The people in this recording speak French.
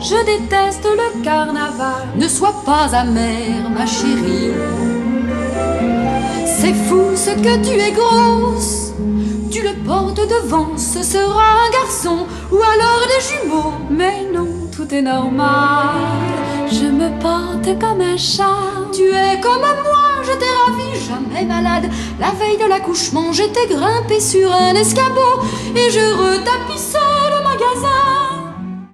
Je déteste le carnaval. Ne sois pas amère, ma chérie. C'est fou ce que tu es grosse. Tu le portes devant, ce sera un garçon ou alors des jumeaux. Mais non, tout est normal. Je me porte comme un chat. Tu es comme moi, je t'ai ravie, jamais malade. La veille de l'accouchement, j'étais grimpée sur un escabeau et je retapissais le magasin.